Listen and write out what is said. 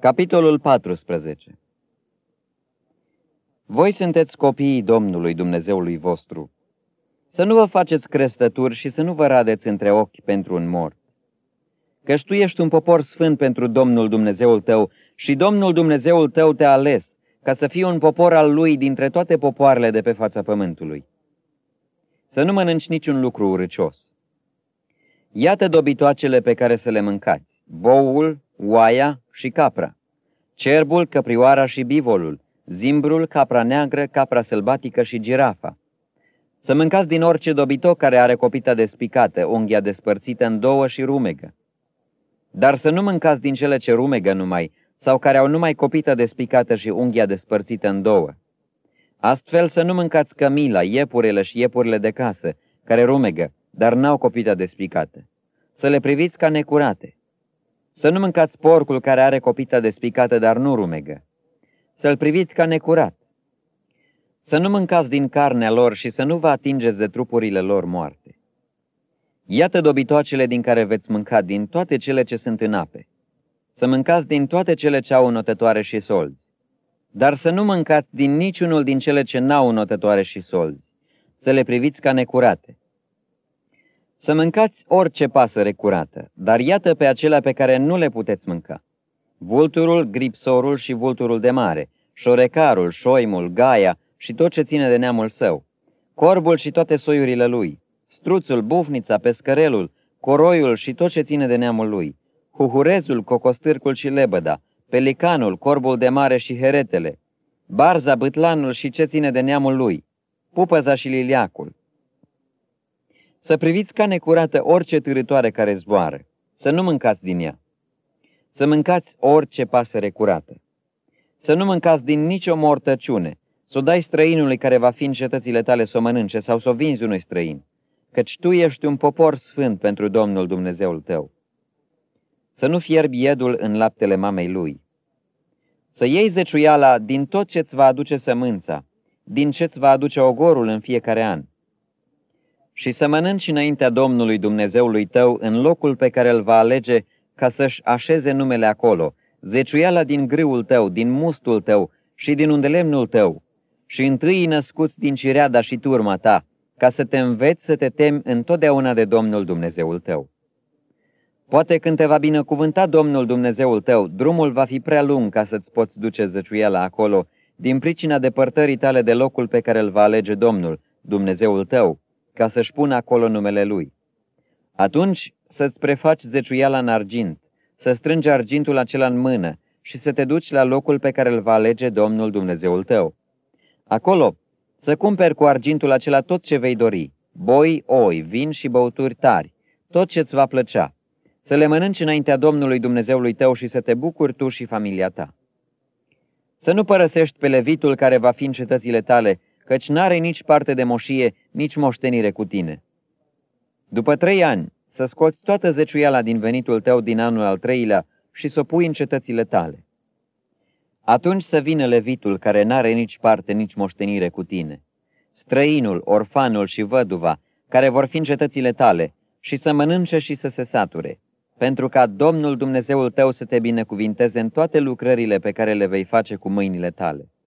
Capitolul 14. Voi sunteți copiii Domnului Dumnezeului vostru. Să nu vă faceți crestături și să nu vă radeți între ochi pentru un mort. Căci tu ești un popor sfânt pentru Domnul Dumnezeul tău și Domnul Dumnezeul tău te-a ales, ca să fii un popor al Lui dintre toate popoarele de pe fața pământului. Să nu mănânci niciun lucru urâcios. Iată dobitoacele pe care să le mâncați: boul, oaia și capra, cerbul, căprioara și bivolul, zimbrul, capra neagră, capra sălbatică și girafa. Să mâncați din orice dobitoc care are copita despicată, unghia despărțită în două și rumegă. Dar să nu mâncați din cele ce rumegă numai, sau care au numai copita despicată și unghia despărțită în două. Astfel să nu mâncați cămila, iepurile și iepurile de casă, care rumegă, dar n-au copita despicată. Să le priviți ca necurate. Să nu mâncați porcul care are copita despicată, dar nu rumegă. Să-l priviți ca necurat. Să nu mâncați din carnea lor și să nu vă atingeți de trupurile lor moarte. Iată dobitoacele din care veți mânca din toate cele ce sunt în ape. Să mâncați din toate cele ce au înotătoare și solzi. Dar să nu mâncați din niciunul din cele ce n-au înotătoare și solzi. Să le priviți ca necurate. Să mâncați orice pasăre curată, dar iată pe acelea pe care nu le puteți mânca: vulturul, gripsorul și vulturul de mare, șorecarul, șoimul, gaia și tot ce ține de neamul său, corbul și toate soiurile lui, struțul, bufnița, pescărelul, coroiul și tot ce ține de neamul lui, huhurezul, cocostârcul și lebăda, pelicanul, corbul de mare și heretele, barza, bâtlanul și ce ține de neamul lui, pupăza și liliacul. Să priviți ca necurată orice târătoare care zboară, să nu mâncați din ea. Să mâncați orice pasăre curată. Să nu mâncați din nicio mortăciune, să o dai străinului care va fi în cetățile tale să o mănânce sau să o vinzi unui străin, căci tu ești un popor sfânt pentru Domnul Dumnezeul tău. Să nu fierbi iedul în laptele mamei lui. Să iei zeciuiala din tot ce-ți va aduce sămânța, din ce-ți va aduce ogorul în fiecare an. Și să mănânci înaintea Domnului Dumnezeului tău în locul pe care îl va alege ca să-și așeze numele acolo, zeciuiala din grâul tău, din mustul tău și din undelemnul tău, și întâi născuți din cireada și turma ta, ca să te înveți să te temi întotdeauna de Domnul Dumnezeul tău. Poate când te va binecuvânta Domnul Dumnezeul tău, drumul va fi prea lung ca să-ți poți duce zeciuiala acolo, din pricina depărtării tale de locul pe care îl va alege Domnul Dumnezeul tău, ca să-și pună acolo numele Lui. Atunci să-ți prefaci zeciuiala în argint, să strângi argintul acela în mână și să te duci la locul pe care îl va alege Domnul Dumnezeul tău. Acolo să cumperi cu argintul acela tot ce vei dori, boi, oi, vin și băuturi tari, tot ce-ți va plăcea, să le mănânci înaintea Domnului Dumnezeului tău și să te bucuri tu și familia ta. Să nu părăsești pe levitul care va fi în cetățile tale, căci n-are nici parte de moșie, nici moștenire cu tine. După 3 ani, să scoți toată zeciuiala din venitul tău din anul al 3-lea și să o pui în cetățile tale. Atunci să vină levitul care n-are nici parte, nici moștenire cu tine, străinul, orfanul și văduva, care vor fi în cetățile tale, și să mănânce și să se sature, pentru ca Domnul Dumnezeul tău să te binecuvinteze în toate lucrările pe care le vei face cu mâinile tale.